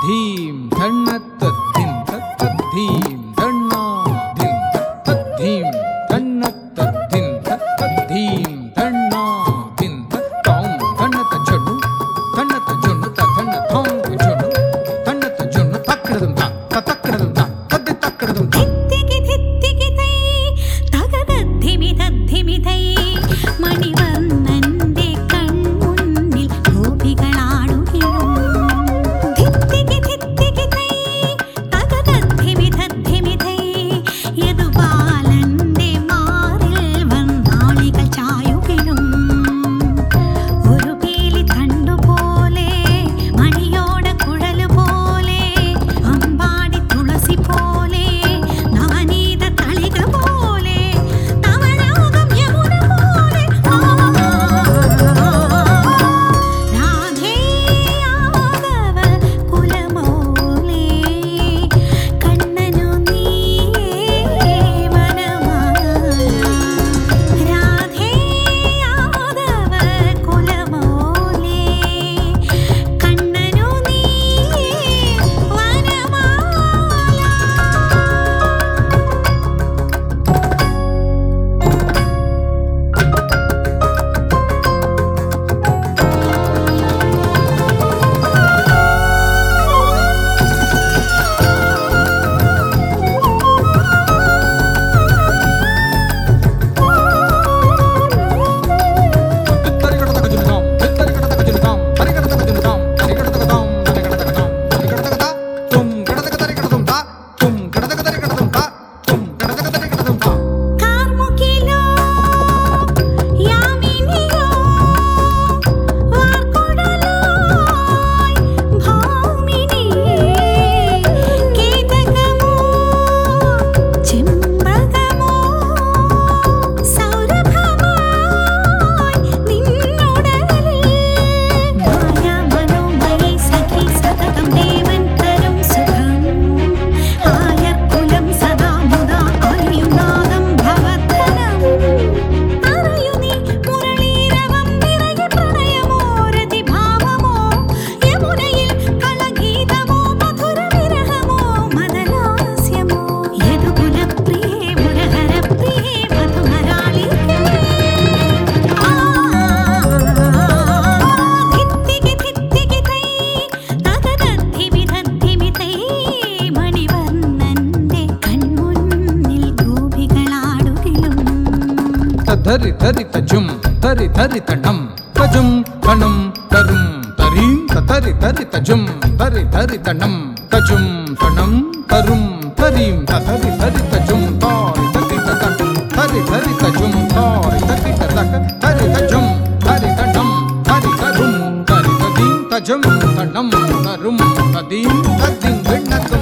ധീം ധണ്ണത്തദ്ധിം തത്തദ്ധിം ധണ്ണാ ധിം തത്തദ്ധിം ധണ്ണത്തദ്ധിം തത്തദ്ധിം ധണ്ണാ ധിം തത്തൗം ധണ്ണത്തജുന്നു ധണ്ണത്തജുന്നു തധണ്ണതൗം ജുന്നു ധണ്ണത്തജുന്നു തക്രദം തക്രദം തദ്ദി തക്രദം ധിത്തികി ധിത്തികി തൈ തകദദ്ധിമി തദ്ധിമി തൈ മണിവർണ്ണന്റെ കൺമുന്നിൽ ഗോപികളാടുകയും ധിത്തികി ധിത്തികി തൈ തകദദ്ധിമി തദ്ധിമി തൈ യദുബാലന്റെ മാറിൽ വന്നാളികൾ ചായുകയും ഒരു പീലി തണ്ടുപോലെ മണിയോട കുഴല് പോലെ അമ്പാടി തുളസി പോലെ നവനീത തളിക പോലെ നവലോകം യമുന പോലെ രാധേ യാദവ കുലമോലേ കണ്ണനു നീയേ വനമാല രാധേ യാദവ കുലമോലേ കണ്ണനു നീയേ വനമാല കാർമുകിലോ യാമിനിയോ വാർക്കുഴലായി ഭാമിനിയേ കേതകമോ ചെമ്പകമോ സൗരഭമായി നിന്നുടലിൽ മായാമനോമയി സഖി സതതം ദേവൻ തരും സുഖം ആയർക്കുലം സദാ മുദാ അറിയുനാദം ഭവധനം അറിയു നീ മുരളീരവം നിറയെ പ്രണയമോ രതിഭാവമോ യമുനയിൽ കളഗീതമോ മധുര വിരഹമോ മദലാസ്യമോ യദുകുലപ്രിയേ മുരഹരപ്രിയേ മധുമരാളികേ ധിത്തികി ധിത്തികി തൈ തകദദ്ധിമി തദ്ധിമി തൈ മണിവർണ്ണന്റെ കൺമുന്നിൽ ഗോപികളാടുകയും ധരി ധരി തജും ധരി ധരി തണം തജും തണം തരും തരീം തരി ധരി തജും ധരി ധരി തണം തജും തണം തരും തരീം ധരി ധരി തജും താരി തതി തതം ധരി ധരി തജും താരി തതി തതക ധരി തജും ധരി തണം ധരി തരും ധരി തദീം തജും തണം തരും തദീം തദീം ഗണ്ണതും